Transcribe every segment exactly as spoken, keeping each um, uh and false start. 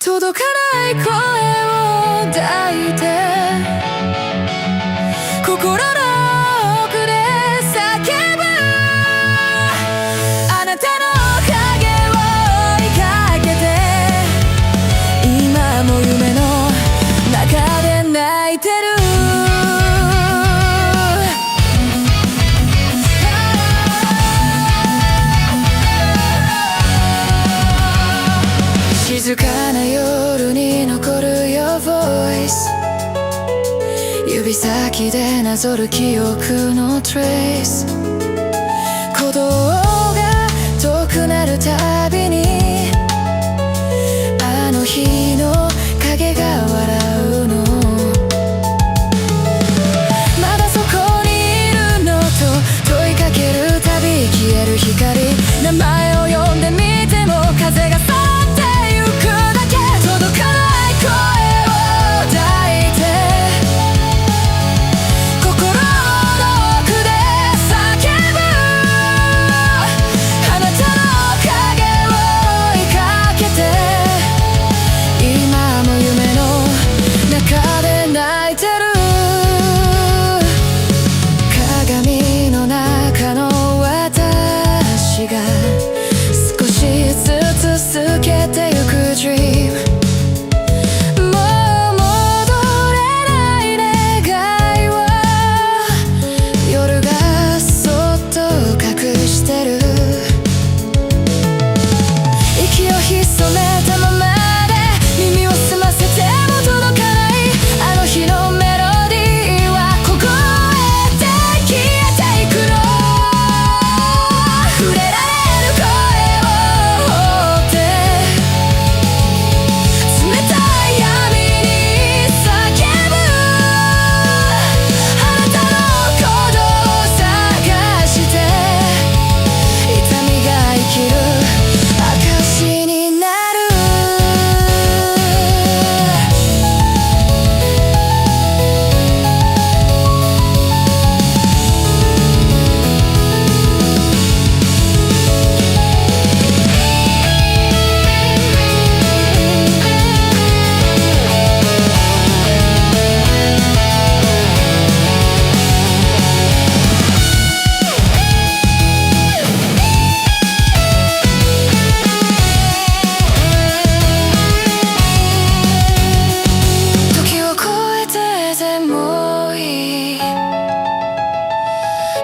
届かない声を抱いて心の奥で叫ぶあなたの影を追いかけて今も夢の中で泣いてる静かな夜に残る Your voice 指先でなぞる記憶の trace 鼓動が遠くなるたびにあの日の影が笑うのまだそこにいるのと問いかけるたび消える光名前を呼んでみても風が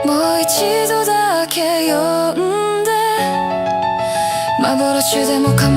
一度だけ呼んで幻でも構